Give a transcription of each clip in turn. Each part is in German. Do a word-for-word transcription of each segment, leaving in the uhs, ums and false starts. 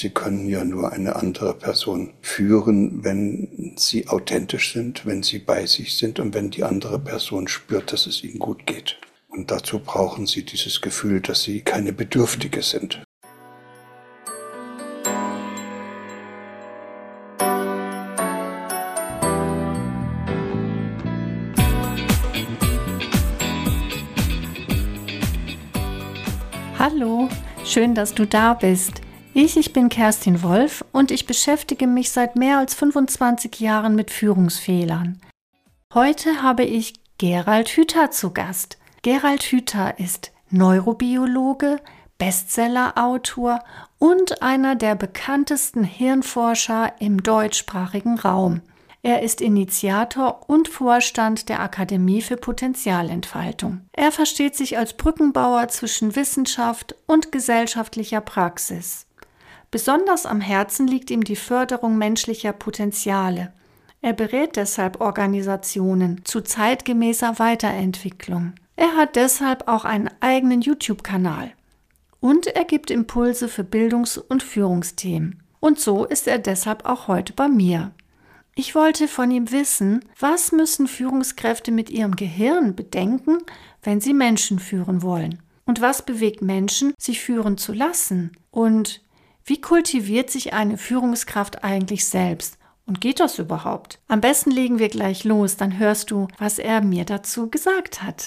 Sie können ja nur eine andere Person führen, wenn sie authentisch sind, wenn sie bei sich sind und wenn die andere Person spürt, dass es ihnen gut geht. Und dazu brauchen sie dieses Gefühl, dass sie keine Bedürftige sind. Hallo, schön, dass du da bist. Ich, ich bin Kerstin Wolf und ich beschäftige mich seit mehr als fünfundzwanzig Jahren mit Führungsfehlern. Heute habe ich Gerald Hüther zu Gast. Gerald Hüther ist Neurobiologe, Bestsellerautor und einer der bekanntesten Hirnforscher im deutschsprachigen Raum. Er ist Initiator und Vorstand der Akademie für Potenzialentfaltung. Er versteht sich als Brückenbauer zwischen Wissenschaft und gesellschaftlicher Praxis. Besonders am Herzen liegt ihm die Förderung menschlicher Potenziale. Er berät deshalb Organisationen zu zeitgemäßer Weiterentwicklung. Er hat deshalb auch einen eigenen YouTube-Kanal. Und er gibt Impulse für Bildungs- und Führungsthemen. Und so ist er deshalb auch heute bei mir. Ich wollte von ihm wissen, was müssen Führungskräfte mit ihrem Gehirn bedenken, wenn sie Menschen führen wollen? Und was bewegt Menschen, sich führen zu lassen? Und wie kultiviert sich eine Führungskraft eigentlich selbst? Und geht das überhaupt? Am besten legen wir gleich los, dann hörst du, was er mir dazu gesagt hat.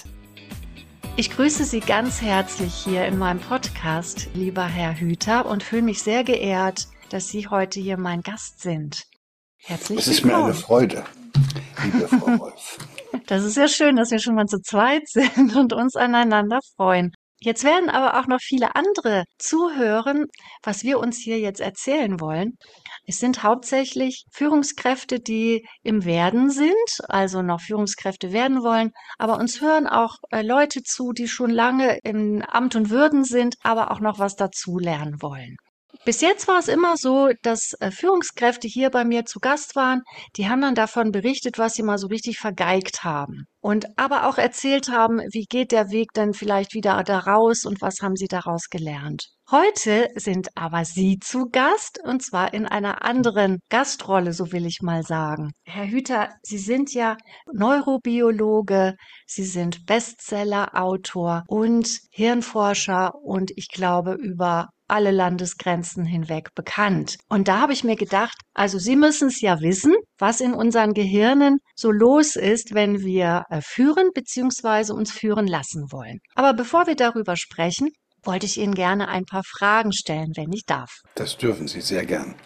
Ich grüße Sie ganz herzlich hier in meinem Podcast, lieber Herr Hüther, und fühle mich sehr geehrt, dass Sie heute hier mein Gast sind. Herzlich willkommen. Es ist mir eine Freude, liebe Frau Wolf. Das ist ja schön, dass wir schon mal zu zweit sind und uns aneinander freuen. Jetzt werden aber auch noch viele andere zuhören, was wir uns hier jetzt erzählen wollen. Es sind hauptsächlich Führungskräfte, die im Werden sind, also noch Führungskräfte werden wollen. Aber uns hören auch äh, Leute zu, die schon lange im Amt und Würden sind, aber auch noch was dazulernen wollen. Bis jetzt war es immer so, dass äh, Führungskräfte hier bei mir zu Gast waren. Die haben dann davon berichtet, was sie mal so richtig vergeigt haben. Und aber auch erzählt haben, wie geht der Weg dann vielleicht wieder da raus und was haben sie daraus gelernt. Heute sind aber Sie zu Gast und zwar in einer anderen Gastrolle, so will ich mal sagen. Herr Hüther, Sie sind ja Neurobiologe, Sie sind Bestsellerautor und Hirnforscher und ich glaube über alle Landesgrenzen hinweg bekannt. Und da habe ich mir gedacht, also Sie müssen es ja wissen, was in unseren Gehirnen so los ist, wenn wir äh, führen bzw. uns führen lassen wollen. Aber bevor wir darüber sprechen, wollte ich Ihnen gerne ein paar Fragen stellen, wenn ich darf. Das dürfen Sie sehr gern.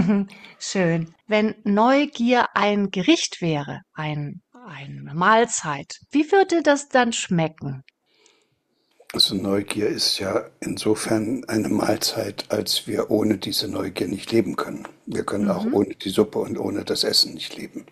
Schön. Wenn Neugier ein Gericht wäre, ein, eine Mahlzeit, wie würde das dann schmecken? Also Neugier ist ja insofern eine Mahlzeit, als wir ohne diese Neugier nicht leben können. Wir können mhm. auch ohne die Suppe und ohne das Essen nicht leben.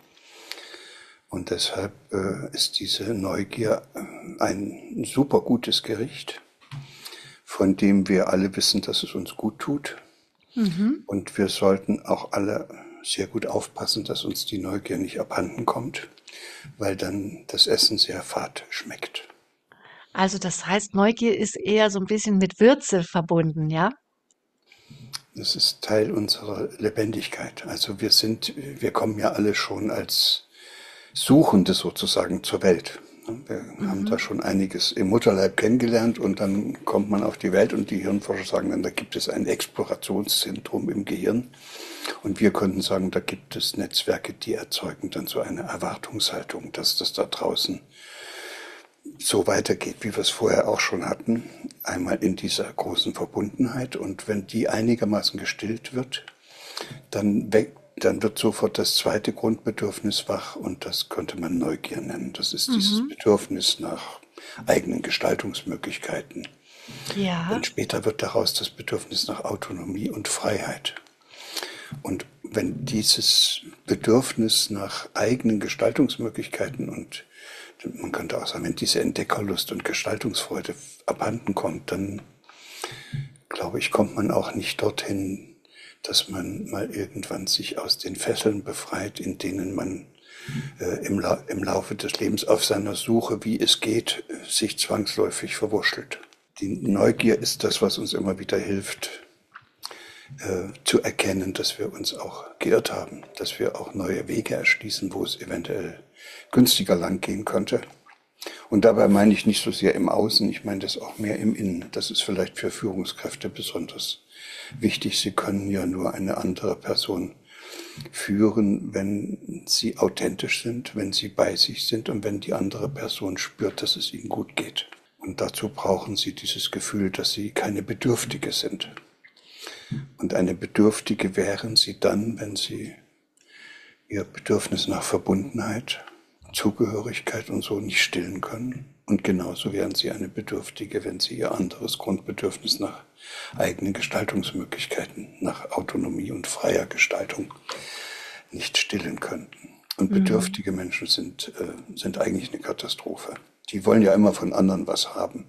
Und deshalb äh, ist diese Neugier ein super gutes Gericht, von dem wir alle wissen, dass es uns gut tut. Mhm. Und wir sollten auch alle sehr gut aufpassen, dass uns die Neugier nicht abhanden kommt, weil dann das Essen sehr fad schmeckt. Also das heißt, Neugier ist eher so ein bisschen mit Würze verbunden, ja? Das ist Teil unserer Lebendigkeit. Also wir sind, wir kommen ja alle schon als Suchende sozusagen zur Welt. Wir mhm. haben da schon einiges im Mutterleib kennengelernt und dann kommt man auf die Welt und die Hirnforscher sagen dann, da gibt es ein Explorationszentrum im Gehirn. Und wir könnten sagen, da gibt es Netzwerke, die erzeugen dann so eine Erwartungshaltung, dass das da draußen so weitergeht, wie wir es vorher auch schon hatten, einmal in dieser großen Verbundenheit. Und wenn die einigermaßen gestillt wird, dann, weg, dann wird sofort das zweite Grundbedürfnis wach und das könnte man Neugier nennen. Das ist mhm. dieses Bedürfnis nach eigenen Gestaltungsmöglichkeiten. Ja. Und später wird daraus das Bedürfnis nach Autonomie und Freiheit. Und wenn dieses Bedürfnis nach eigenen Gestaltungsmöglichkeiten und man könnte auch sagen, wenn diese Entdeckerlust und Gestaltungsfreude abhanden kommt, dann, glaube ich, kommt man auch nicht dorthin, dass man mal irgendwann sich aus den Fesseln befreit, in denen man äh, im, La- im Laufe des Lebens auf seiner Suche, wie es geht, sich zwangsläufig verwurschtelt. Die Neugier ist das, was uns immer wieder hilft, äh, zu erkennen, dass wir uns auch geirrt haben, dass wir auch neue Wege erschließen, wo es eventuell günstiger lang gehen könnte. Und dabei meine ich nicht so sehr im Außen, ich meine das auch mehr im Innen. Das ist vielleicht für Führungskräfte besonders wichtig. Sie können ja nur eine andere Person führen, wenn sie authentisch sind, wenn sie bei sich sind und wenn die andere Person spürt, dass es ihnen gut geht. Und dazu brauchen sie dieses Gefühl, dass sie keine Bedürftige sind. Und eine Bedürftige wären sie dann, wenn sie ihr Bedürfnis nach Verbundenheit, Zugehörigkeit und so nicht stillen können. Und genauso wären sie eine Bedürftige, wenn sie ihr anderes Grundbedürfnis nach eigenen Gestaltungsmöglichkeiten, nach Autonomie und freier Gestaltung nicht stillen könnten. Und bedürftige mhm. Menschen sind, äh, sind eigentlich eine Katastrophe. Die wollen ja immer von anderen was haben.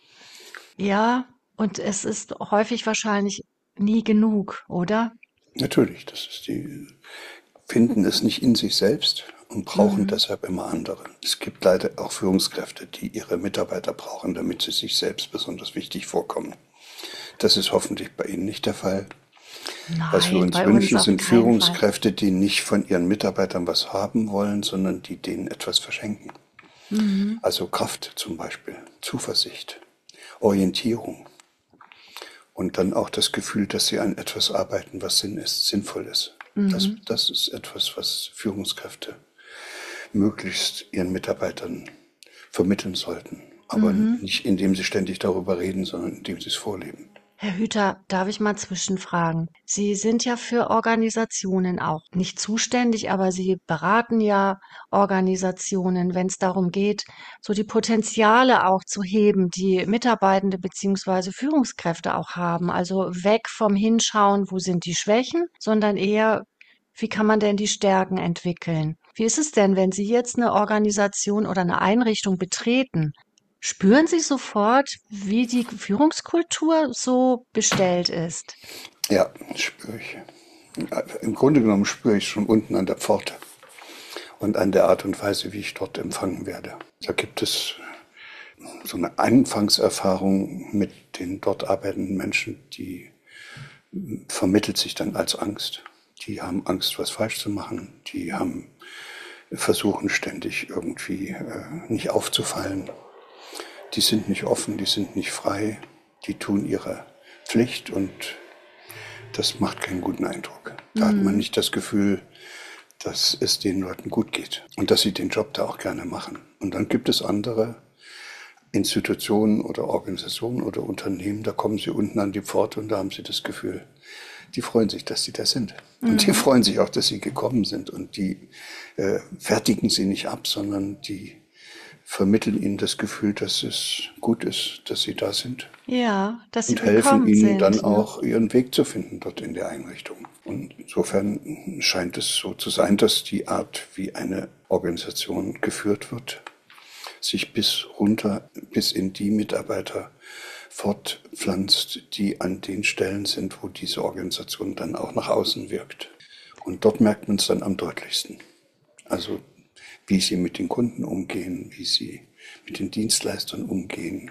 Ja, und es ist häufig wahrscheinlich nie genug, oder? Natürlich, das ist die, finden es nicht in sich selbst und brauchen mhm. deshalb immer andere. Es gibt leider auch Führungskräfte, die ihre Mitarbeiter brauchen, damit sie sich selbst besonders wichtig vorkommen. Das ist hoffentlich bei Ihnen nicht der Fall. Nein, was wir uns bei wünschen, uns sind Führungskräfte, die nicht von ihren Mitarbeitern was haben wollen, sondern die denen etwas verschenken. Mhm. Also Kraft zum Beispiel, Zuversicht, Orientierung und dann auch das Gefühl, dass sie an etwas arbeiten, was Sinn ist, sinnvoll ist. Mhm. Das, das ist etwas, was Führungskräfte möglichst ihren Mitarbeitern vermitteln sollten. Aber mhm. nicht indem sie ständig darüber reden, sondern indem sie es vorleben. Herr Hüter, darf ich mal zwischenfragen? Sie sind ja für Organisationen auch nicht zuständig, aber Sie beraten ja Organisationen, wenn es darum geht, so die Potenziale auch zu heben, die Mitarbeitende beziehungsweise Führungskräfte auch haben. Also weg vom Hinschauen, wo sind die Schwächen, sondern eher, wie kann man denn die Stärken entwickeln? Wie ist es denn, wenn Sie jetzt eine Organisation oder eine Einrichtung betreten? Spüren Sie sofort, wie die Führungskultur so bestellt ist? Ja, spüre ich. Im Grunde genommen spüre ich schon unten an der Pforte und an der Art und Weise, wie ich dort empfangen werde. Da gibt es so eine Anfangserfahrung mit den dort arbeitenden Menschen, die vermittelt sich dann als Angst. Die haben Angst, was falsch zu machen. Die haben versuchen ständig irgendwie äh, nicht aufzufallen. Die sind nicht offen, die sind nicht frei, die tun ihre Pflicht und das macht keinen guten Eindruck. Da mhm. hat man nicht das Gefühl, dass es den Leuten gut geht und dass sie den Job da auch gerne machen. Und dann gibt es andere Institutionen oder Organisationen oder Unternehmen, da kommen sie unten an die Pforte und da haben sie das Gefühl, die freuen sich, dass sie da sind. Mhm. Und die freuen sich auch, dass sie gekommen sind und die äh, fertigen sie nicht ab, sondern die vermitteln ihnen das Gefühl, dass es gut ist, dass sie da sind. Ja, dass sie und helfen ihnen sind, dann ne? auch, ihren Weg zu finden dort in der Einrichtung. Und insofern scheint es so zu sein, dass die Art, wie eine Organisation geführt wird, sich bis runter, bis in die Mitarbeiter fortpflanzt, die an den Stellen sind, wo diese Organisation dann auch nach außen wirkt. Und dort merkt man es dann am deutlichsten. Also wie sie mit den Kunden umgehen, wie sie mit den Dienstleistern umgehen.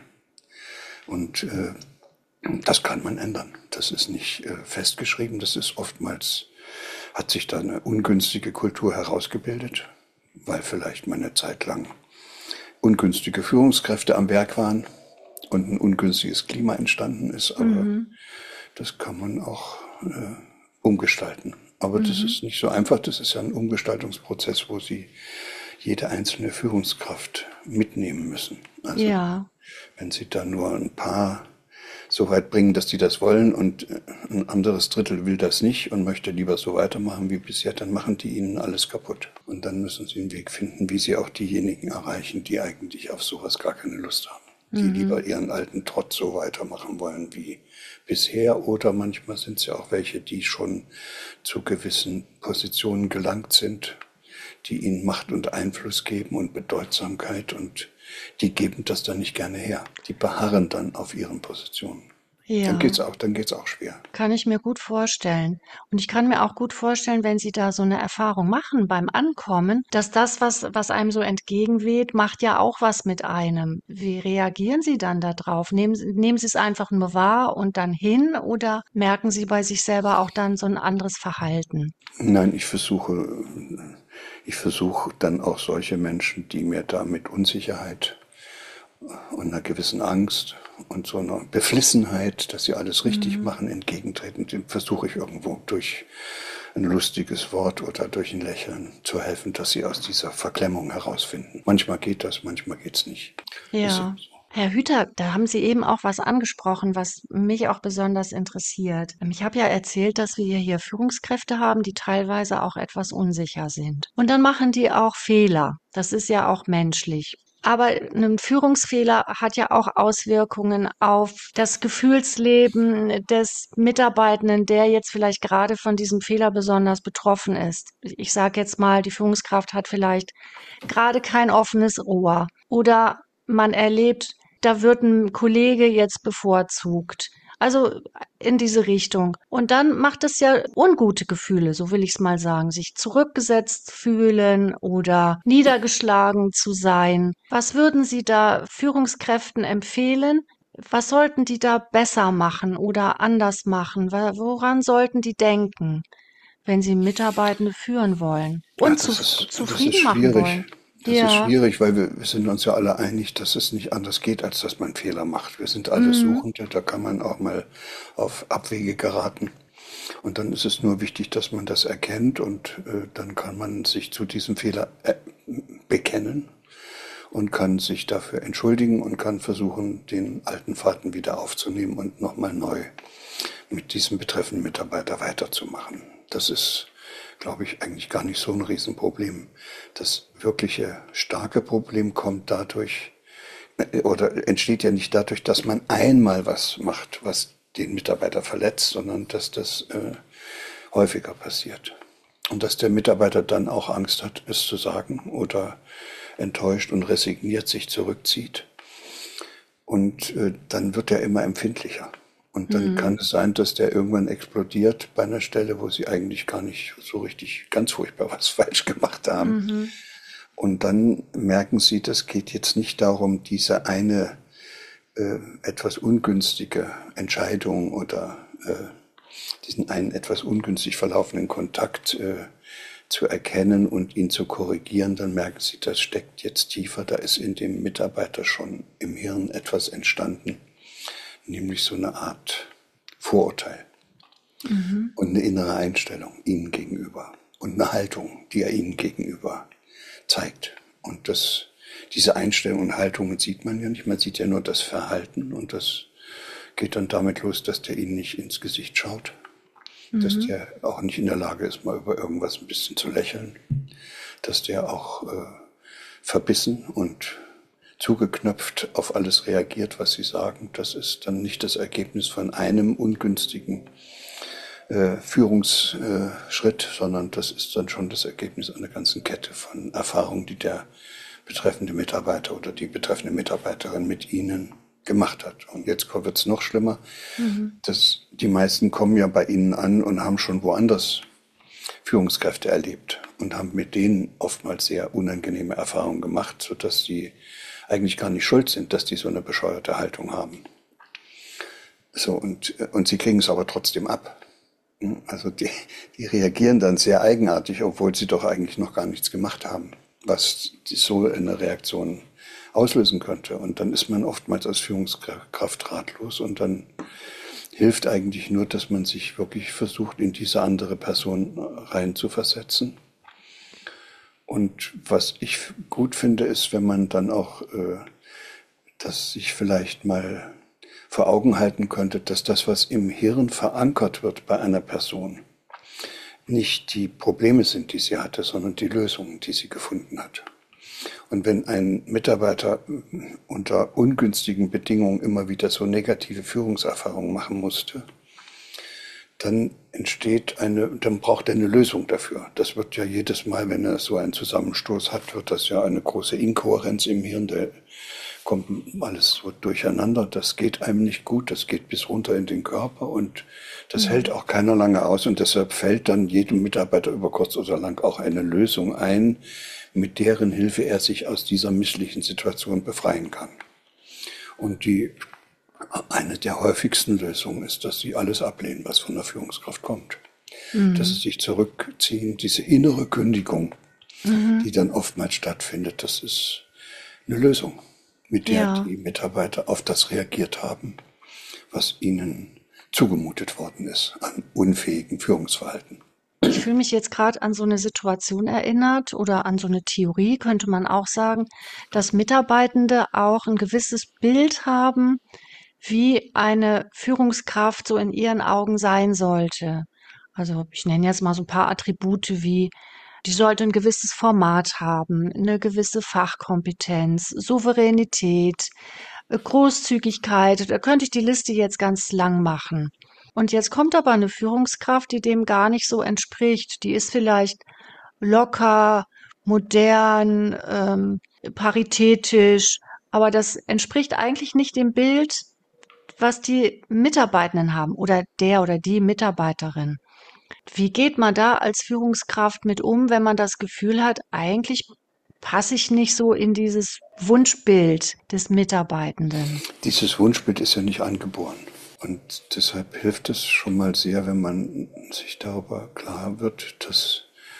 Und äh, das kann man ändern. Das ist nicht äh, festgeschrieben. Das ist oftmals, hat sich da eine ungünstige Kultur herausgebildet, weil vielleicht mal eine Zeit lang ungünstige Führungskräfte am Werk waren und ein ungünstiges Klima entstanden ist. Aber mhm. das kann man auch äh, umgestalten. Aber mhm. das ist nicht so einfach. Das ist ja ein Umgestaltungsprozess, wo Sie jede einzelne Führungskraft mitnehmen müssen. Also ja. wenn Sie da nur ein paar so weit bringen, dass die das wollen und ein anderes Drittel will das nicht und möchte lieber so weitermachen wie bisher, dann machen die ihnen alles kaputt. Und dann müssen Sie einen Weg finden, wie Sie auch diejenigen erreichen, die eigentlich auf sowas gar keine Lust haben. Die mhm. lieber ihren alten Trott so weitermachen wollen wie bisher. Oder manchmal sind es ja auch welche, die schon zu gewissen Positionen gelangt sind, die ihnen Macht und Einfluss geben und Bedeutsamkeit und die geben das dann nicht gerne her. Die beharren dann auf ihren Positionen. Dann Ja. geht's auch, dann geht's auch schwer. Kann ich mir gut vorstellen. Und ich kann mir auch gut vorstellen, wenn Sie da so eine Erfahrung machen beim Ankommen, dass das, was was einem so entgegenweht, macht ja auch was mit einem. Wie reagieren Sie dann da drauf? Nehmen Sie nehmen Sie es einfach nur wahr und dann hin oder merken Sie bei sich selber auch dann so ein anderes Verhalten? Nein, ich versuche, ich versuche dann auch solche Menschen, die mir da mit Unsicherheit und einer gewissen Angst und so einer Beflissenheit, dass sie alles richtig Mhm. machen, entgegentreten, dem versuche ich irgendwo durch ein lustiges Wort oder durch ein Lächeln zu helfen, dass sie aus dieser Verklemmung herausfinden. Manchmal geht das, manchmal geht's nicht. Ist Ja. eben so. Herr Hüter, da haben Sie eben auch was angesprochen, was mich auch besonders interessiert. Ähm, Ich habe ja erzählt, dass wir hier Führungskräfte haben, die teilweise auch etwas unsicher sind. Und dann machen die auch Fehler. Das ist ja auch menschlich. Aber ein Führungsfehler hat ja auch Auswirkungen auf das Gefühlsleben des Mitarbeitenden, der jetzt vielleicht gerade von diesem Fehler besonders betroffen ist. Ich sage jetzt mal, die Führungskraft hat vielleicht gerade kein offenes Ohr oder man erlebt, da wird ein Kollege jetzt bevorzugt. Also in diese Richtung. Und dann macht es ja ungute Gefühle, so will ich es mal sagen, sich zurückgesetzt fühlen oder niedergeschlagen zu sein. Was würden Sie da Führungskräften empfehlen? Was sollten die da besser machen oder anders machen? Wa- Woran sollten die denken, wenn sie Mitarbeitende führen wollen Ja, und das zuf ist, das ist zufrieden machen schwierig. wollen? Das ist Ja. schwierig, weil wir, wir sind uns ja alle einig, dass es nicht anders geht, als dass man Fehler macht. Wir sind alle Mhm. Suchende, da kann man auch mal auf Abwege geraten. Und dann ist es nur wichtig, dass man das erkennt und äh, dann kann man sich zu diesem Fehler äh, bekennen und kann sich dafür entschuldigen und kann versuchen, den alten Faden wieder aufzunehmen und nochmal neu mit diesem betreffenden Mitarbeiter weiterzumachen. Das ist, glaube ich, eigentlich gar nicht so ein Riesenproblem. Das wirkliche starke Problem kommt dadurch, oder entsteht ja nicht dadurch, dass man einmal was macht, was den Mitarbeiter verletzt, sondern dass das äh, häufiger passiert. Und dass der Mitarbeiter dann auch Angst hat, es zu sagen oder enttäuscht und resigniert sich zurückzieht. Und äh, dann wird er immer empfindlicher. Und dann Mhm. kann es sein, dass der irgendwann explodiert bei einer Stelle, wo sie eigentlich gar nicht so richtig ganz furchtbar was falsch gemacht haben. Mhm. Und dann merken sie, das geht jetzt nicht darum, diese eine äh, etwas ungünstige Entscheidung oder äh, diesen einen etwas ungünstig verlaufenden Kontakt äh, zu erkennen und ihn zu korrigieren, dann merken sie, das steckt jetzt tiefer, da ist in dem Mitarbeiter schon im Hirn etwas entstanden, nämlich so eine Art Vorurteil Mhm. und eine innere Einstellung ihnen gegenüber und eine Haltung, die er ihnen gegenüber zeigt. Und das, diese Einstellung und Haltungen sieht man ja nicht, man sieht ja nur das Verhalten und das geht dann damit los, dass der ihnen nicht ins Gesicht schaut, dass Mhm. der auch nicht in der Lage ist, mal über irgendwas ein bisschen zu lächeln, dass der auch äh, verbissen und zugeknöpft auf alles reagiert, was sie sagen. Das ist dann nicht das Ergebnis von einem ungünstigen äh, Führungsschritt, sondern das ist dann schon das Ergebnis einer ganzen Kette von Erfahrungen, die der betreffende Mitarbeiter oder die betreffende Mitarbeiterin mit ihnen gemacht hat. Und jetzt wird es noch schlimmer. Mhm. Das, die meisten kommen ja bei Ihnen an und haben schon woanders Führungskräfte erlebt und haben mit denen oftmals sehr unangenehme Erfahrungen gemacht, sodass sie eigentlich gar nicht schuld sind, dass die so eine bescheuerte Haltung haben. So, und, und sie kriegen es aber trotzdem ab. Also die, die reagieren dann sehr eigenartig, obwohl sie doch eigentlich noch gar nichts gemacht haben, was so eine Reaktion auslösen könnte. Und dann ist man oftmals als Führungskraft ratlos und dann hilft eigentlich nur, dass man sich wirklich versucht, in diese andere Person reinzuversetzen. Und was ich gut finde, ist, wenn man dann auch äh, das sich vielleicht mal vor Augen halten könnte, dass das, was im Hirn verankert wird bei einer Person, nicht die Probleme sind, die sie hatte, sondern die Lösungen, die sie gefunden hat. Und wenn ein Mitarbeiter unter ungünstigen Bedingungen immer wieder so negative Führungserfahrungen machen musste, dann entsteht eine, dann braucht er eine Lösung dafür. Das wird ja jedes Mal, wenn er so einen Zusammenstoß hat, wird das ja eine große Inkohärenz im Hirn. Der kommt alles so durcheinander, das geht einem nicht gut, das geht bis runter in den Körper und das mhm. hält auch keiner lange aus und deshalb fällt dann jedem Mitarbeiter über kurz oder lang auch eine Lösung ein, mit deren Hilfe er sich aus dieser misslichen Situation befreien kann. Und die eine der häufigsten Lösungen ist, dass sie alles ablehnen, was von der Führungskraft kommt. Mhm. Dass sie sich zurückziehen, diese innere Kündigung, mhm. die dann oftmals stattfindet, das ist eine Lösung, mit der ja. die Mitarbeiter auf das reagiert haben, was ihnen zugemutet worden ist an unfähigen Führungsverhalten. Ich fühle mich jetzt gerade an so eine Situation erinnert oder an so eine Theorie, könnte man auch sagen, dass Mitarbeitende auch ein gewisses Bild haben, wie eine Führungskraft so in ihren Augen sein sollte. Also ich nenne jetzt mal so ein paar Attribute wie, die sollte ein gewisses Format haben, eine gewisse Fachkompetenz, Souveränität, Großzügigkeit. Da könnte ich die Liste jetzt ganz lang machen. Und jetzt kommt aber eine Führungskraft, die dem gar nicht so entspricht. Die ist vielleicht locker, modern, ähm, paritätisch, aber das entspricht eigentlich nicht dem Bild, was die Mitarbeitenden haben oder der oder die Mitarbeiterin. Wie geht man da als Führungskraft mit um, wenn man das Gefühl hat, eigentlich passe ich nicht so in dieses Wunschbild des Mitarbeitenden? Dieses Wunschbild ist ja nicht angeboren. Und deshalb hilft es schon mal sehr, wenn man sich darüber klar wird, dass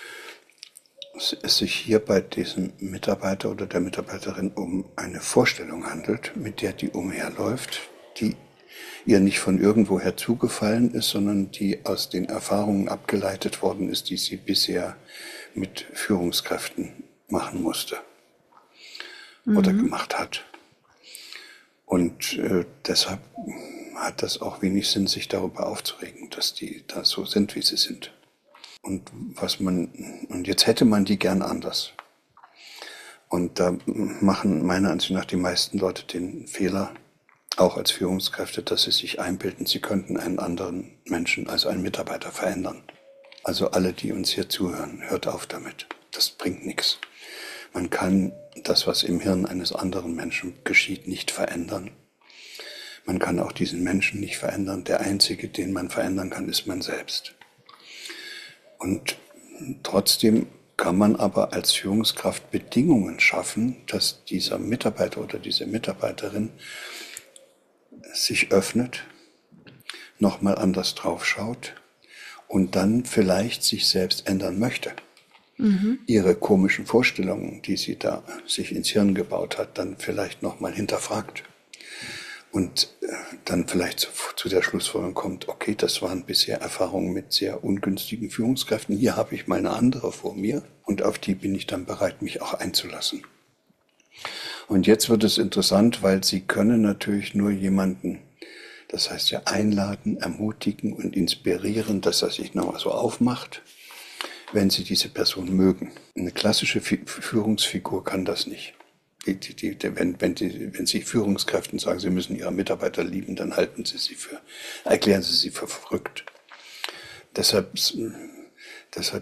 es sich hier bei diesem Mitarbeiter oder der Mitarbeiterin um eine Vorstellung handelt, mit der die umherläuft, die ihr nicht von irgendwoher zugefallen ist, sondern die aus den Erfahrungen abgeleitet worden ist, die sie bisher mit Führungskräften machen musste mhm. oder gemacht hat. Und äh, deshalb hat das auch wenig Sinn, sich darüber aufzuregen, dass die da so sind, wie sie sind. Und was man, und jetzt hätte man die gern anders. Und da machen meiner Ansicht nach die meisten Leute den Fehler, auch als Führungskräfte, dass sie sich einbilden, sie könnten einen anderen Menschen, also einen Mitarbeiter, verändern. Also alle, die uns hier zuhören, hört auf damit. Das bringt nichts. Man kann das, was im Hirn eines anderen Menschen geschieht, nicht verändern. Man kann auch diesen Menschen nicht verändern. Der Einzige, den man verändern kann, ist man selbst. Und trotzdem kann man aber als Führungskraft Bedingungen schaffen, dass dieser Mitarbeiter oder diese Mitarbeiterin sich öffnet, nochmal anders draufschaut und dann vielleicht sich selbst ändern möchte. Mhm. Ihre komischen Vorstellungen, die sie da sich ins Hirn gebaut hat, dann vielleicht nochmal hinterfragt. Und dann vielleicht zu, zu der Schlussfolgerung kommt, okay, das waren bisher Erfahrungen mit sehr ungünstigen Führungskräften, hier habe ich mal eine andere vor mir und auf die bin ich dann bereit, mich auch einzulassen. Und jetzt wird es interessant, weil Sie können natürlich nur jemanden, das heißt ja einladen, ermutigen und inspirieren, dass er sich nochmal so aufmacht, wenn Sie diese Person mögen. Eine klassische Führungsfigur kann das nicht. Die, die, die, wenn, wenn, die, wenn Sie Führungskräften sagen, Sie müssen Ihre Mitarbeiter lieben, dann halten Sie sie für, erklären Sie sie für verrückt. Deshalb, deshalb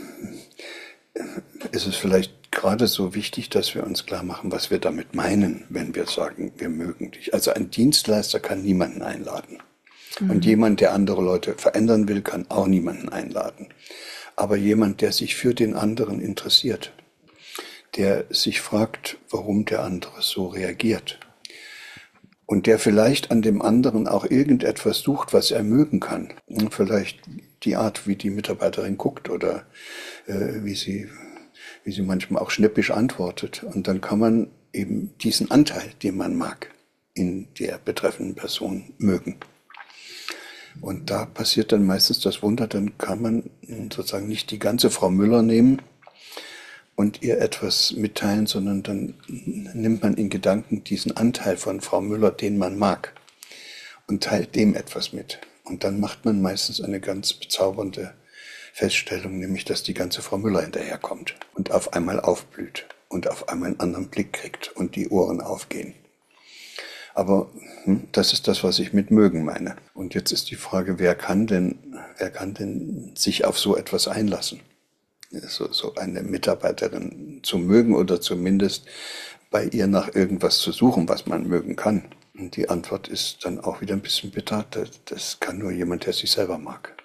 ist es vielleicht gerade so wichtig, dass wir uns klar machen, was wir damit meinen, wenn wir sagen, wir mögen dich. Also ein Dienstleister kann niemanden einladen. Mhm. Und jemand, der andere Leute verändern will, kann auch niemanden einladen. Aber jemand, der sich für den anderen interessiert, der sich fragt, warum der andere so reagiert und der vielleicht an dem anderen auch irgendetwas sucht, was er mögen kann. Vielleicht die Art, wie die Mitarbeiterin guckt oder äh, wie sie, wie sie manchmal auch schnippisch antwortet. Und dann kann man eben diesen Anteil, den man mag, in der betreffenden Person mögen. Und da passiert dann meistens das Wunder, dann kann man sozusagen nicht die ganze Frau Müller nehmen und ihr etwas mitteilen, sondern dann nimmt man in Gedanken diesen Anteil von Frau Müller, den man mag, und teilt dem etwas mit. Und dann macht man meistens eine ganz bezaubernde Feststellung, nämlich, dass die ganze Frau Müller hinterherkommt und auf einmal aufblüht und auf einmal einen anderen Blick kriegt und die Ohren aufgehen. Aber hm, das ist das, was ich mit mögen meine. Und jetzt ist die Frage, wer kann denn, wer kann denn sich auf so etwas einlassen? So, so eine Mitarbeiterin zu mögen oder zumindest bei ihr nach irgendwas zu suchen, was man mögen kann. Und die Antwort ist dann auch wieder ein bisschen bitter. Das, das kann nur jemand, der sich selber mag.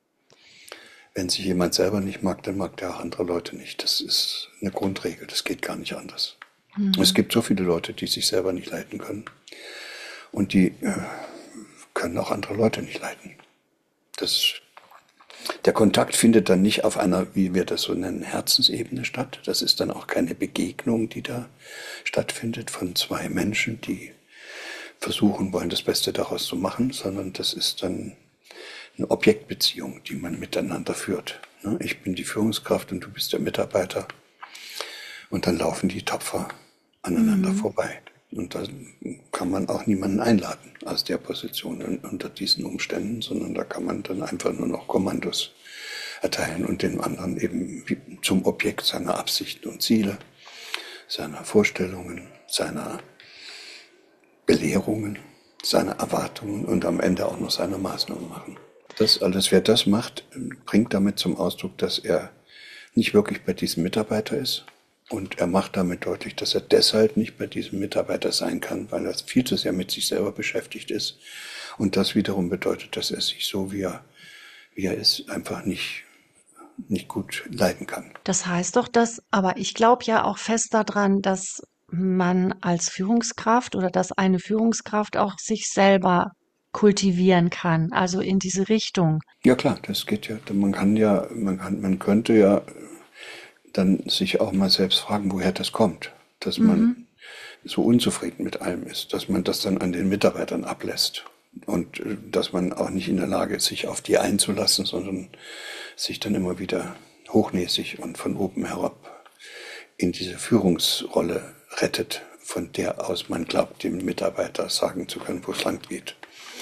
Wenn sich jemand selber nicht mag, dann mag der auch andere Leute nicht. Das ist eine Grundregel, das geht gar nicht anders. Mhm. Es gibt so viele Leute, die sich selber nicht leiten können. Und die äh, können auch andere Leute nicht leiten. Das, der Kontakt findet dann nicht auf einer, wie wir das so nennen, Herzensebene statt. Das ist dann auch keine Begegnung, die da stattfindet von zwei Menschen, die versuchen wollen, das Beste daraus zu machen, sondern das ist dann eine Objektbeziehung, die man miteinander führt. Ich bin die Führungskraft und du bist der Mitarbeiter. Und dann laufen die tapfer aneinander mhm. vorbei. Und da kann man auch niemanden einladen aus der Position unter diesen Umständen, sondern da kann man dann einfach nur noch Kommandos erteilen und den anderen eben zum Objekt seiner Absichten und Ziele, seiner Vorstellungen, seiner Belehrungen, seiner Erwartungen und am Ende auch noch seine Maßnahmen machen. Das alles, wer das macht, bringt damit zum Ausdruck, dass er nicht wirklich bei diesem Mitarbeiter ist. Und er macht damit deutlich, dass er deshalb nicht bei diesem Mitarbeiter sein kann, weil er viel zu sehr mit sich selber beschäftigt ist. Und das wiederum bedeutet, dass er sich so, wie er, wie er ist, einfach nicht, nicht gut leiten kann. Das heißt doch, dass, aber ich glaube ja auch fest daran, dass man als Führungskraft oder dass eine Führungskraft auch sich selber kultivieren kann, also in diese Richtung. Ja klar, das geht ja. Man kann ja, man kann, man könnte ja dann sich auch mal selbst fragen, woher das kommt, dass man mhm. so unzufrieden mit allem ist, dass man das dann an den Mitarbeitern ablässt und dass man auch nicht in der Lage ist, sich auf die einzulassen, sondern sich dann immer wieder hochnäsig und von oben herab in diese Führungsrolle rettet, von der aus man glaubt, dem Mitarbeiter sagen zu können, wo es lang geht.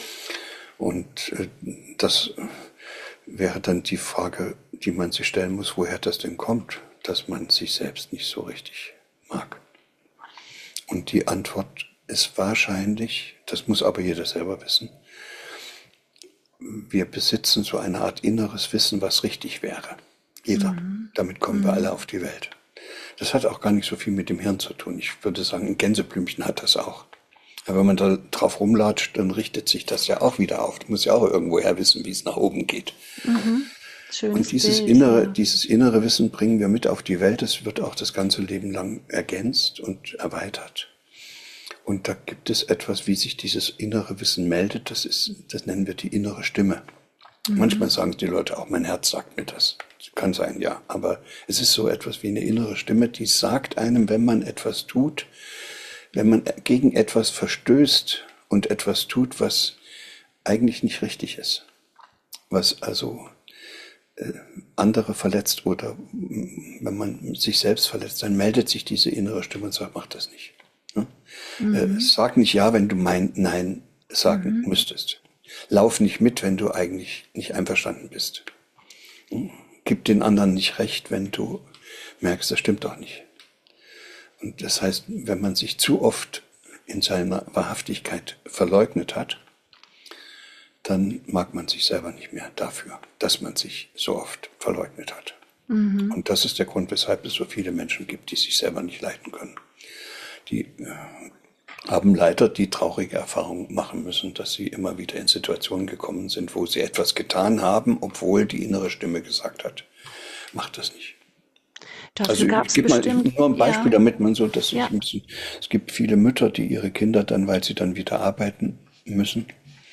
Und äh, das wäre dann die Frage, die man sich stellen muss, woher das denn kommt, dass man sich selbst nicht so richtig mag. Und die Antwort ist wahrscheinlich, das muss aber jeder selber wissen, wir besitzen so eine Art inneres Wissen, was richtig wäre. Jeder. Mhm. Damit kommen mhm. wir alle auf die Welt. Das hat auch gar nicht so viel mit dem Hirn zu tun. Ich würde sagen, ein Gänseblümchen hat das auch. Aber wenn man da drauf rumlatscht, dann richtet sich das ja auch wieder auf. Du musst ja auch irgendwoher wissen, wie es nach oben geht. Mhm. Und dieses Bild, innere, ja. dieses innere Wissen bringen wir mit auf die Welt. Es wird auch das ganze Leben lang ergänzt und erweitert. Und da gibt es etwas, wie sich dieses innere Wissen meldet. Das ist, das nennen wir die innere Stimme. Mhm. Manchmal sagen die Leute auch, mein Herz sagt mir das. Kann sein, ja. Aber es ist so etwas wie eine innere Stimme, die sagt einem, wenn man etwas tut, wenn man gegen etwas verstößt und etwas tut, was eigentlich nicht richtig ist, was also äh, andere verletzt oder wenn man sich selbst verletzt, dann meldet sich diese innere Stimme und sagt, mach das nicht. Ne? Mhm. Äh, sag nicht ja, wenn du mein Nein sagen mhm. müsstest. Lauf nicht mit, wenn du eigentlich nicht einverstanden bist. Hm? Gib den anderen nicht recht, wenn du merkst, das stimmt doch nicht. Und das heißt, wenn man sich zu oft in seiner Wahrhaftigkeit verleugnet hat, dann mag man sich selber nicht mehr dafür, dass man sich so oft verleugnet hat. Mhm. Und das ist der Grund, weshalb es so viele Menschen gibt, die sich selber nicht leiten können. Die äh, haben leider die traurige Erfahrung machen müssen, dass sie immer wieder in Situationen gekommen sind, wo sie etwas getan haben, obwohl die innere Stimme gesagt hat, mach das nicht. Dafür also ich gebe mal nur ein Beispiel, ja. damit man so, dass ja. ich ein bisschen, es gibt viele Mütter, die ihre Kinder dann, weil sie dann wieder arbeiten müssen,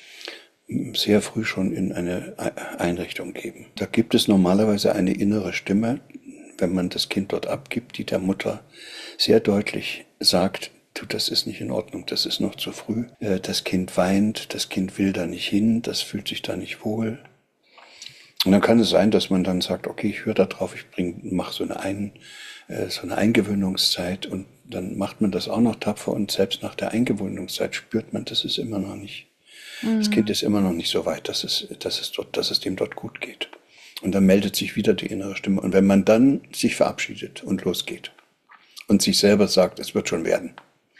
sehr früh schon in eine Einrichtung geben. Da gibt es normalerweise eine innere Stimme, wenn man das Kind dort abgibt, die der Mutter sehr deutlich sagt, du, das ist nicht in Ordnung, das ist noch zu früh. Das Kind weint, das Kind will da nicht hin, das fühlt sich da nicht wohl. Und dann kann es sein, dass man dann sagt, okay, ich höre da drauf, ich mache so eine, Ein, äh, so eine Eingewöhnungszeit und dann macht man das auch noch tapfer und selbst nach der Eingewöhnungszeit spürt man, das ist immer noch nicht, mhm. das Kind ist immer noch nicht so weit, dass es, dass es dort, dass es dem dort gut geht. Und dann meldet sich wieder die innere Stimme. Und wenn man dann sich verabschiedet und losgeht und sich selber sagt, es wird schon werden,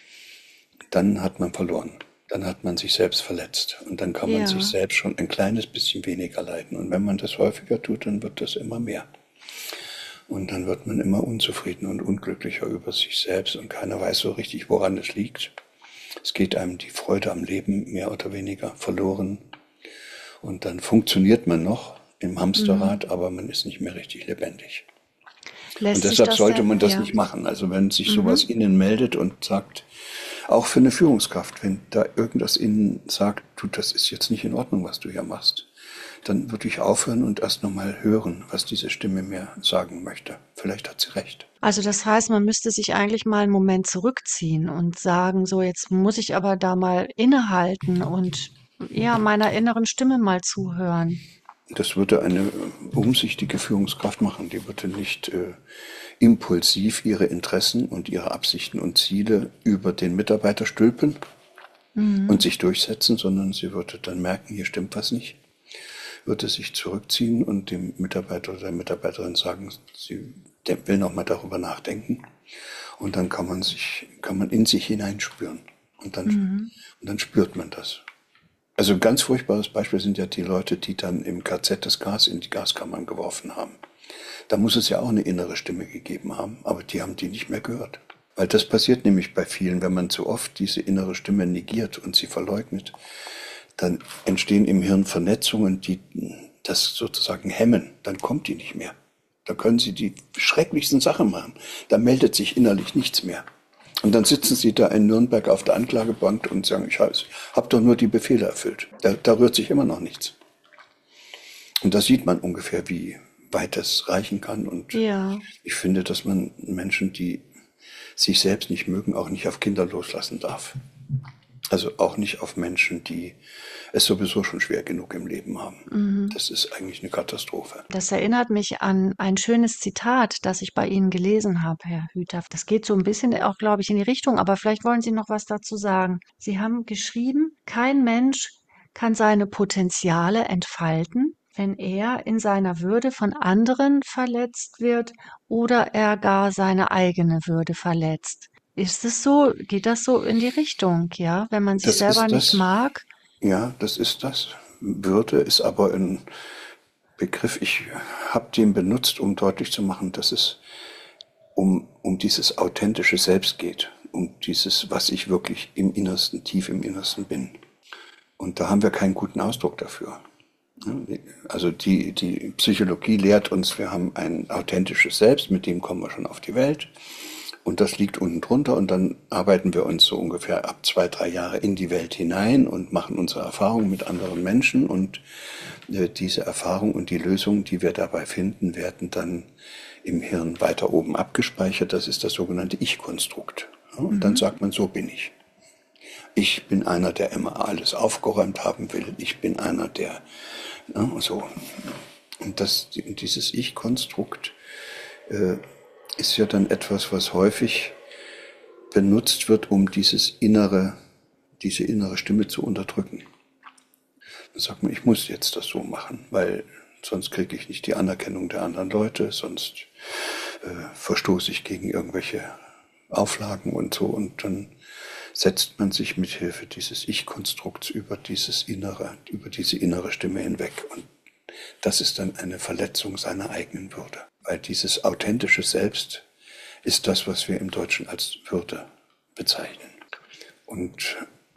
dann hat man verloren. Dann hat man sich selbst verletzt und dann kann man ja. sich selbst schon ein kleines bisschen weniger leiden. Und wenn man das häufiger tut, dann wird das immer mehr. Und dann wird man immer unzufriedener und unglücklicher über sich selbst und keiner weiß so richtig, woran es liegt. Es geht einem die Freude am Leben mehr oder weniger verloren. Und dann funktioniert man noch im Hamsterrad, mhm. aber man ist nicht mehr richtig lebendig. Lässt und deshalb sollte denn, man das ja. nicht machen. Also wenn sich Mhm. sowas innen meldet und sagt, auch für eine Führungskraft, wenn da irgendwas innen sagt, du, das ist jetzt nicht in Ordnung, was du hier machst, dann würde ich aufhören und erst nochmal hören, was diese Stimme mir sagen möchte. Vielleicht hat sie recht. Also das heißt, man müsste sich eigentlich mal einen Moment zurückziehen und sagen, so jetzt muss ich aber da mal innehalten und ja, meiner inneren Stimme mal zuhören. Das würde eine umsichtige Führungskraft machen. Die würde nicht äh, impulsiv ihre Interessen und ihre Absichten und Ziele über den Mitarbeiter stülpen mhm. und sich durchsetzen, sondern sie würde dann merken, hier stimmt was nicht, würde sich zurückziehen und dem Mitarbeiter oder der Mitarbeiterin sagen, sie will noch mal darüber nachdenken. Und dann kann man sich, kann man in sich hineinspüren. Und dann, mhm. und dann spürt man das. Also ein ganz furchtbares Beispiel sind ja die Leute, die dann im K Z das Gas in die Gaskammern geworfen haben. Da muss es ja auch eine innere Stimme gegeben haben, aber die haben die nicht mehr gehört. Weil das passiert nämlich bei vielen, wenn man zu oft diese innere Stimme negiert und sie verleugnet, dann entstehen im Hirn Vernetzungen, die das sozusagen hemmen. Dann kommt die nicht mehr. Da können sie die schrecklichsten Sachen machen. Da meldet sich innerlich nichts mehr. Und dann sitzen sie da in Nürnberg auf der Anklagebank und sagen, ich habe doch nur die Befehle erfüllt. Da, da rührt sich immer noch nichts. Und da sieht man ungefähr, wie weit das reichen kann. Und ja. ich finde, dass man Menschen, die sich selbst nicht mögen, auch nicht auf Kinder loslassen darf. Also auch nicht auf Menschen, die es sowieso schon schwer genug im Leben haben. Mhm. Das ist eigentlich eine Katastrophe. Das erinnert mich an ein schönes Zitat, das ich bei Ihnen gelesen habe, Herr Hüter. Das geht so ein bisschen auch, glaube ich, in die Richtung, aber vielleicht wollen Sie noch was dazu sagen. Sie haben geschrieben, kein Mensch kann seine Potenziale entfalten, wenn er in seiner Würde von anderen verletzt wird oder er gar seine eigene Würde verletzt. Ist es so? Geht das so in die Richtung, ja? Wenn man sich das selber ist nicht das, mag? Ja, das ist das. Würde ist aber ein Begriff, ich habe den benutzt, um deutlich zu machen, dass es um, um dieses authentische Selbst geht, um dieses, was ich wirklich im Innersten, tief im Innersten bin. Und da haben wir keinen guten Ausdruck dafür. Also die, die Psychologie lehrt uns, wir haben ein authentisches Selbst, mit dem kommen wir schon auf die Welt. Und das liegt unten drunter und dann arbeiten wir uns so ungefähr ab zwei, drei Jahre in die Welt hinein und machen unsere Erfahrungen mit anderen Menschen und äh, diese Erfahrung und die Lösungen, die wir dabei finden, werden dann im Hirn weiter oben abgespeichert. Das ist das sogenannte Ich-Konstrukt. Ja, und mhm. dann sagt man, so bin ich. Ich bin einer, der immer alles aufgeräumt haben will. Ich bin einer, der ja, so. Und das, dieses Ich-Konstrukt äh, ist ja dann etwas, was häufig benutzt wird, um dieses innere, diese innere Stimme zu unterdrücken. Dann sagt man, ich muss jetzt das so machen, weil sonst kriege ich nicht die Anerkennung der anderen Leute, sonst äh, verstoße ich gegen irgendwelche Auflagen und so. Und dann setzt man sich mit Hilfe dieses Ich-Konstrukts über dieses innere, über diese innere Stimme hinweg. Und das ist dann eine Verletzung seiner eigenen Würde. Weil dieses authentische Selbst ist das, was wir im Deutschen als Würde bezeichnen. Und,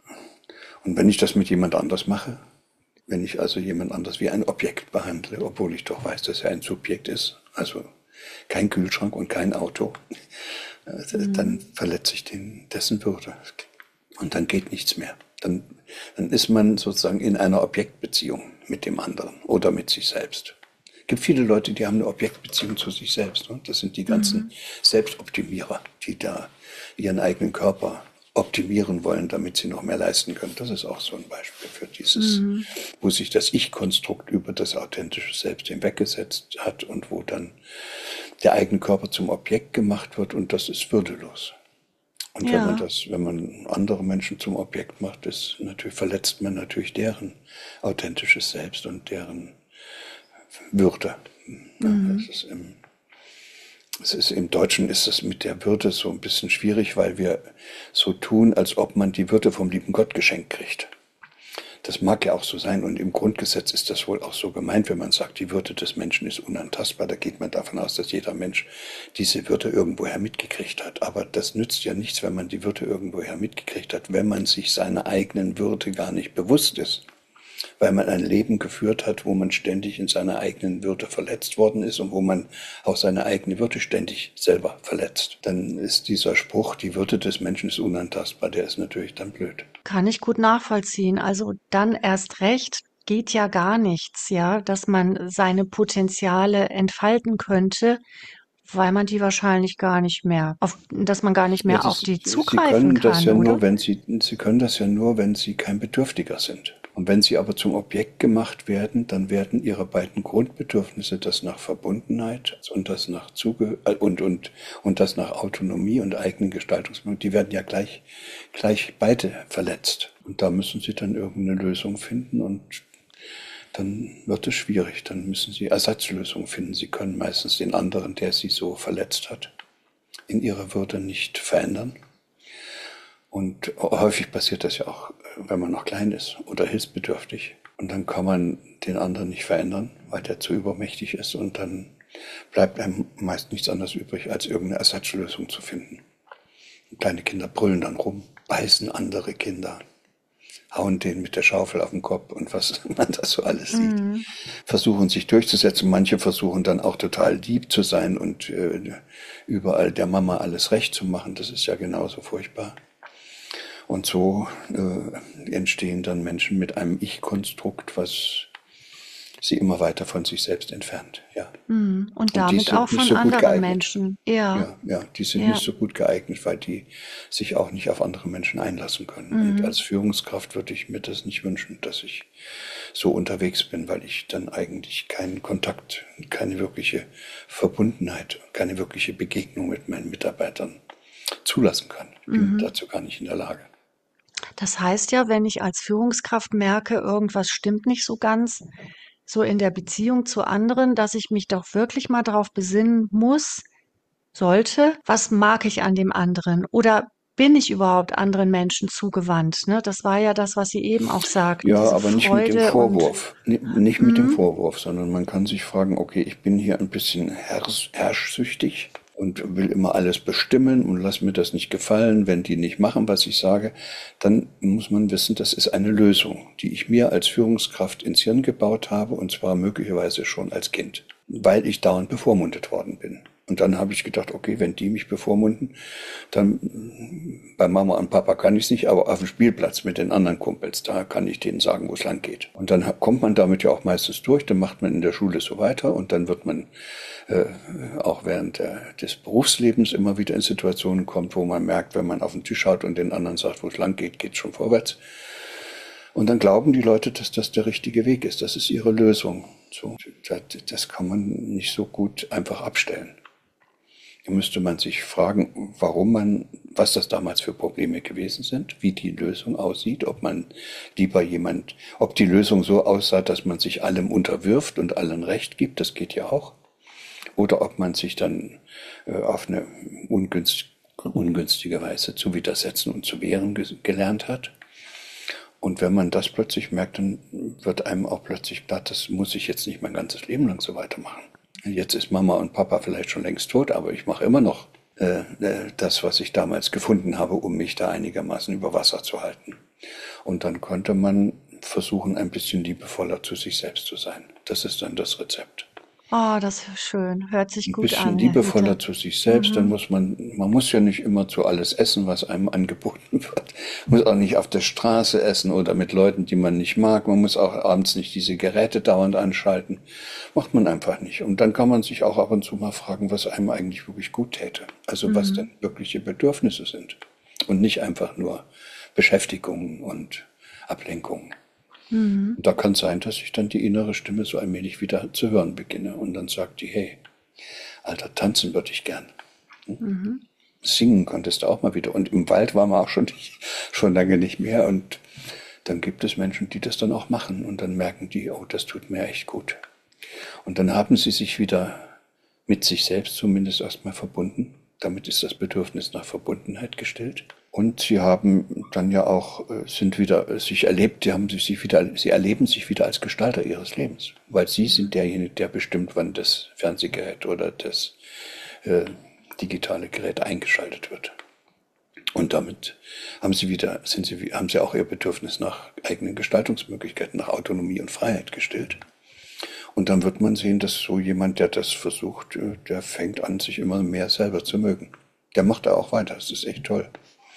und wenn ich das mit jemand anders mache, wenn ich also jemand anders wie ein Objekt behandle, obwohl ich doch weiß, dass er ein Subjekt ist, also kein Kühlschrank und kein Auto, mhm. dann verletze ich den, dessen Würde. Und dann geht nichts mehr. Dann, dann ist man sozusagen in einer Objektbeziehung mit dem anderen oder mit sich selbst. Es gibt viele Leute, die haben eine Objektbeziehung zu sich selbst. Ne? Das sind die ganzen mhm. Selbstoptimierer, die da ihren eigenen Körper optimieren wollen, damit sie noch mehr leisten können. Das ist auch so ein Beispiel für dieses, mhm. wo sich das Ich-Konstrukt über das authentische Selbst hinweggesetzt hat und wo dann der eigene Körper zum Objekt gemacht wird und das ist würdelos. Und ja. wenn man das, wenn man andere Menschen zum Objekt macht, ist natürlich, verletzt man natürlich deren authentisches Selbst und deren Würde. Mhm. Das ist im, es ist, im Deutschen ist es mit der Würde so ein bisschen schwierig, weil wir so tun, als ob man die Würde vom lieben Gott geschenkt kriegt. Das mag ja auch so sein und im Grundgesetz ist das wohl auch so gemeint, wenn man sagt, die Würde des Menschen ist unantastbar. Da geht man davon aus, dass jeder Mensch diese Würde irgendwoher mitgekriegt hat. Aber das nützt ja nichts, wenn man die Würde irgendwoher mitgekriegt hat, wenn man sich seiner eigenen Würde gar nicht bewusst ist. Weil man ein Leben geführt hat, wo man ständig in seiner eigenen Würde verletzt worden ist und wo man auch seine eigene Würde ständig selber verletzt. Dann ist dieser Spruch, die Würde des Menschen ist unantastbar, der ist natürlich dann blöd. Kann ich gut nachvollziehen. Also dann erst recht geht ja gar nichts, ja, dass man seine Potenziale entfalten könnte, weil man die wahrscheinlich gar nicht mehr, auf, dass man gar nicht Ja, mehr auf das, die Sie zugreifen können das kann, ja oder? nur, wenn Sie, Sie können das ja nur, wenn Sie kein Bedürftiger sind. Und wenn Sie aber zum Objekt gemacht werden, dann werden Ihre beiden Grundbedürfnisse, das nach Verbundenheit und das nach Zuge äh, und, und, und das nach Autonomie und eigenen Gestaltungsmöglichkeiten, die werden ja gleich, gleich beide verletzt. Und da müssen Sie dann irgendeine Lösung finden und dann wird es schwierig. Dann müssen Sie Ersatzlösungen finden. Sie können meistens den anderen, der Sie so verletzt hat, in ihrer Würde nicht verändern. Und häufig passiert das ja auch, wenn man noch klein ist oder hilfsbedürftig. Und dann kann man den anderen nicht verändern, weil der zu übermächtig ist. Und dann bleibt einem meist nichts anderes übrig, als irgendeine Ersatzlösung zu finden. Und kleine Kinder brüllen dann rum, beißen andere Kinder, hauen denen mit der Schaufel auf den Kopf und was man da so alles sieht. Mhm. Versuchen sich durchzusetzen. Manche versuchen dann auch total lieb zu sein und äh, überall der Mama alles recht zu machen. Das ist ja genauso furchtbar. Und so äh, entstehen dann Menschen mit einem Ich-Konstrukt, was sie immer weiter von sich selbst entfernt. Ja. Mhm. Und Und die damit auch sind nicht von so gut anderen geeignet. Menschen. Ja, Ja, ja, die sind ja. nicht so gut geeignet, weil die sich auch nicht auf andere Menschen einlassen können. Und Mhm. als Führungskraft würde ich mir das nicht wünschen, dass ich so unterwegs bin, weil ich dann eigentlich keinen Kontakt, keine wirkliche Verbundenheit, keine wirkliche Begegnung mit meinen Mitarbeitern zulassen kann. Ich bin Mhm. dazu gar nicht in der Lage. Das heißt ja, wenn ich als Führungskraft merke, irgendwas stimmt nicht so ganz, so in der Beziehung zu anderen, dass ich mich doch wirklich mal darauf besinnen muss, sollte, was mag ich an dem anderen? Oder bin ich überhaupt anderen Menschen zugewandt? Ne? Das war ja das, was Sie eben auch sagten, Ja, diese aber nicht mit dem Freude und Vorwurf. Ni- Nicht mit dem mm, Vorwurf, sondern man kann sich fragen, okay, ich bin hier ein bisschen herrs herrschsüchtig und will immer alles bestimmen und lass mir das nicht gefallen, wenn die nicht machen, was ich sage, dann muss man wissen, das ist eine Lösung, die ich mir als Führungskraft ins Hirn gebaut habe und zwar möglicherweise schon als Kind, weil ich dauernd bevormundet worden bin. Und dann habe ich gedacht, okay, wenn die mich bevormunden, dann bei Mama und Papa kann ich es nicht, aber auf dem Spielplatz mit den anderen Kumpels, da kann ich denen sagen, wo es lang geht. Und dann kommt man damit ja auch meistens durch, dann macht man in der Schule so weiter und dann wird man äh, auch während der, des Berufslebens immer wieder in Situationen kommt, wo man merkt, wenn man auf den Tisch haut und den anderen sagt, wo es lang geht, geht es schon vorwärts. Und dann glauben die Leute, dass das der richtige Weg ist, das ist ihre Lösung. So, das, das kann man nicht so gut einfach abstellen. Da müsste man sich fragen, warum man, was das damals für Probleme gewesen sind, wie die Lösung aussieht, ob man lieber jemand, ob die Lösung so aussah, dass man sich allem unterwirft und allen Recht gibt, das geht ja auch, oder ob man sich dann äh, auf eine ungünst, ungünstige Weise zu widersetzen und zu wehren ge gelernt hat. Und wenn man das plötzlich merkt, dann wird einem auch plötzlich klar, das muss ich jetzt nicht mein ganzes Leben lang so weitermachen. Jetzt ist Mama und Papa vielleicht schon längst tot, aber ich mache immer noch äh, das, was ich damals gefunden habe, um mich da einigermaßen über Wasser zu halten. Und dann konnte man versuchen, ein bisschen liebevoller zu sich selbst zu sein. Das ist dann das Rezept. oh, das ist schön. Hört sich Ein gut bisschen an, Herr Hüter. liebevoller zu sich selbst, dann Mhm. muss man, man muss ja nicht immer zu alles essen, was einem angeboten wird. Man muss auch nicht auf der Straße essen oder mit Leuten, die man nicht mag. Man muss auch abends nicht diese Geräte dauernd anschalten. Macht man einfach nicht. Und dann kann man sich auch ab und zu mal fragen, was einem eigentlich wirklich gut täte. Also was denn Mhm. wirkliche Bedürfnisse sind. Und nicht einfach nur Beschäftigung und Ablenkung. Mhm. Und da kann es sein, dass ich dann die innere Stimme so allmählich wieder zu hören beginne. Und dann sagt die, hey, Alter, tanzen würde ich gern. Mhm. Singen konntest du auch mal wieder. Und im Wald waren wir auch schon, nicht, schon lange nicht mehr. Und dann gibt es Menschen, die das dann auch machen. Und dann merken die, oh, das tut mir echt gut. Und dann haben sie sich wieder mit sich selbst zumindest erstmal verbunden. Damit ist das Bedürfnis nach Verbundenheit gestillt. Und sie haben dann ja auch, äh, sind wieder sich erlebt, die haben sich sich wieder, sie erleben sich wieder als Gestalter ihres Lebens. Weil sie sind derjenige, der bestimmt, wann das Fernsehgerät oder das äh, digitale Gerät eingeschaltet wird. Und damit haben sie wieder, sind sie, haben sie auch ihr Bedürfnis nach eigenen Gestaltungsmöglichkeiten, nach Autonomie und Freiheit gestillt. Und dann wird man sehen, dass so jemand, der das versucht, äh, der fängt an, sich immer mehr selber zu mögen. Der macht da auch weiter, das ist echt toll.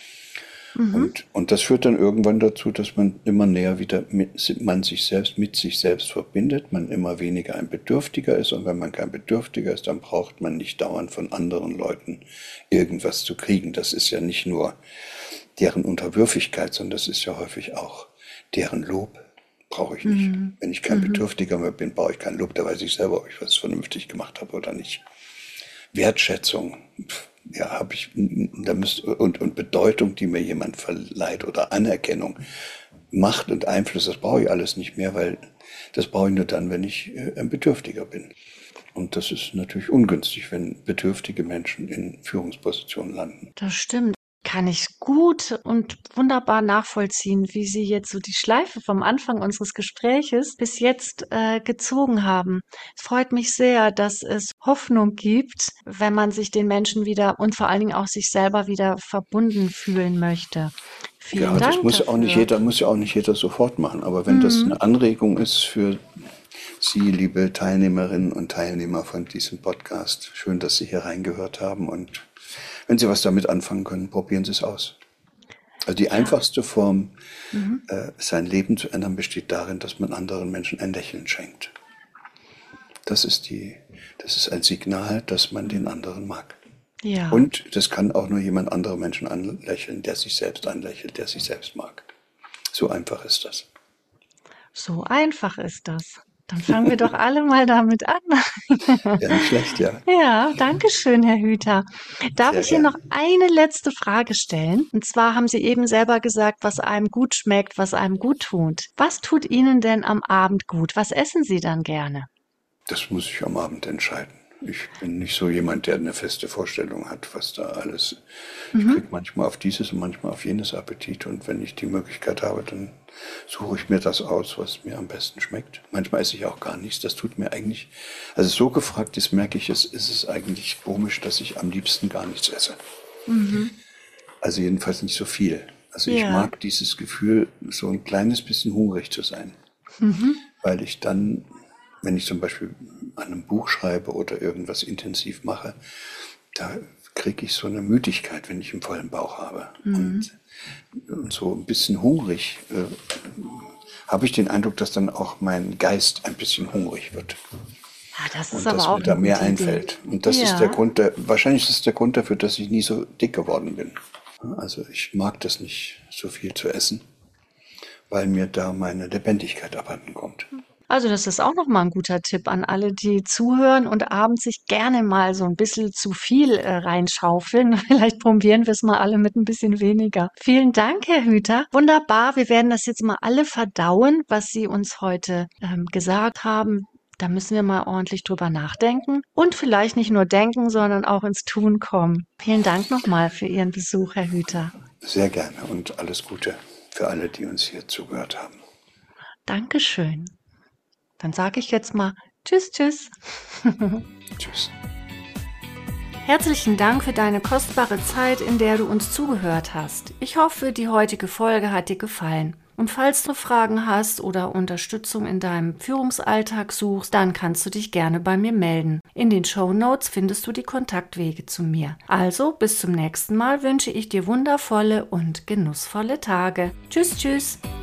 Mhm. Und, und das führt dann irgendwann dazu, dass man immer näher wieder mit, man sich selbst mit sich selbst verbindet, man immer weniger ein Bedürftiger ist. Und wenn man kein Bedürftiger ist, dann braucht man nicht dauernd von anderen Leuten irgendwas zu kriegen. Das ist ja nicht nur deren Unterwürfigkeit, sondern das ist ja häufig auch deren Lob. Brauche ich nicht. Mhm. Wenn ich kein Mhm. Bedürftiger mehr bin, brauche ich kein Lob. Da weiß ich selber, ob ich was vernünftig gemacht habe oder nicht. Wertschätzung, pf, ja, habe ich, da müsst, und, und Bedeutung, die mir jemand verleiht oder Anerkennung, Macht und Einfluss, das brauche ich alles nicht mehr, weil das brauche ich nur dann, wenn ich äh, ein Bedürftiger bin. Und das ist natürlich ungünstig, wenn bedürftige Menschen in Führungspositionen landen. Das stimmt. Kann ich gut und wunderbar nachvollziehen, wie Sie jetzt so die Schleife vom Anfang unseres Gespräches bis jetzt äh, gezogen haben. Es freut mich sehr, dass es Hoffnung gibt, wenn man sich den Menschen wieder und vor allen Dingen auch sich selber wieder verbunden fühlen möchte. Vielen Ja, das Dank muss ja auch nicht dafür. jeder, muss ja auch nicht jeder sofort machen. Aber wenn das Mhm. eine Anregung ist für Sie, liebe Teilnehmerinnen und Teilnehmer von diesem Podcast, schön, dass Sie hier reingehört haben. Und wenn Sie was damit anfangen können, probieren Sie es aus. Also die Ja. einfachste Form, Mhm. äh, sein Leben zu ändern, besteht darin, dass man anderen Menschen ein Lächeln schenkt. Das ist die, das ist ein Signal, dass man den anderen mag. Ja, Und das kann auch nur jemand andere Menschen anlächeln, der sich selbst anlächelt, der sich selbst mag. So einfach ist das. so einfach ist das. Dann fangen wir doch alle mal damit an. Ja, nicht schlecht, ja. Ja, danke schön, Herr Hüter. Darf Sehr ich Ihnen noch gerne. eine letzte Frage stellen? Und zwar haben Sie eben selber gesagt, was einem gut schmeckt, was einem gut tut. Was tut Ihnen denn am Abend gut? Was essen Sie dann gerne? Das muss ich am Abend entscheiden. Ich bin nicht so jemand, der eine feste Vorstellung hat, was da alles. Ich Mhm. kriege manchmal auf dieses und manchmal auf jenes Appetit. Und wenn ich die Möglichkeit habe, dann suche ich mir das aus, was mir am besten schmeckt. Manchmal esse ich auch gar nichts. Das tut mir eigentlich, also so gefragt ist, merke ich, es ist es eigentlich komisch, dass ich am liebsten gar nichts esse. Mhm. Also jedenfalls nicht so viel. Also ich Ja. mag dieses Gefühl, so ein kleines bisschen hungrig zu sein, Mhm. weil ich dann, wenn ich zum Beispiel an einem Buch schreibe oder irgendwas intensiv mache, da kriege ich so eine Müdigkeit, wenn ich einen vollen Bauch habe. Mhm. Und, und so ein bisschen hungrig äh, habe ich den Eindruck, dass dann auch mein Geist ein bisschen hungrig wird. Ah, das ist Und aber dass auch mir da eine mehr gute Idee. einfällt. Und das ist der Ja. Grund, der, wahrscheinlich ist es der Grund dafür, dass ich nie so dick geworden bin. Also ich mag das nicht, so viel zu essen, weil mir da meine Lebendigkeit abhanden kommt. Also das ist auch noch mal ein guter Tipp an alle, die zuhören und abends sich gerne mal so ein bisschen zu viel äh, reinschaufeln. Vielleicht probieren wir es mal alle mit ein bisschen weniger. Vielen Dank, Herr Hüter. Wunderbar. Wir werden das jetzt mal alle verdauen, was Sie uns heute ähm, gesagt haben. Da müssen wir mal ordentlich drüber nachdenken und vielleicht nicht nur denken, sondern auch ins Tun kommen. Vielen Dank nochmal für Ihren Besuch, Herr Hüter. Sehr gerne und alles Gute für alle, die uns hier zugehört haben. Dankeschön. Dann sage ich jetzt mal Tschüss, tschüss. Tschüss. Herzlichen Dank für deine kostbare Zeit, in der du uns zugehört hast. Ich hoffe, die heutige Folge hat dir gefallen. Und falls du Fragen hast oder Unterstützung in deinem Führungsalltag suchst, dann kannst du dich gerne bei mir melden. In den Shownotes findest du die Kontaktwege zu mir. Also, bis zum nächsten Mal wünsche ich dir wundervolle und genussvolle Tage. Tschüss, tschüss.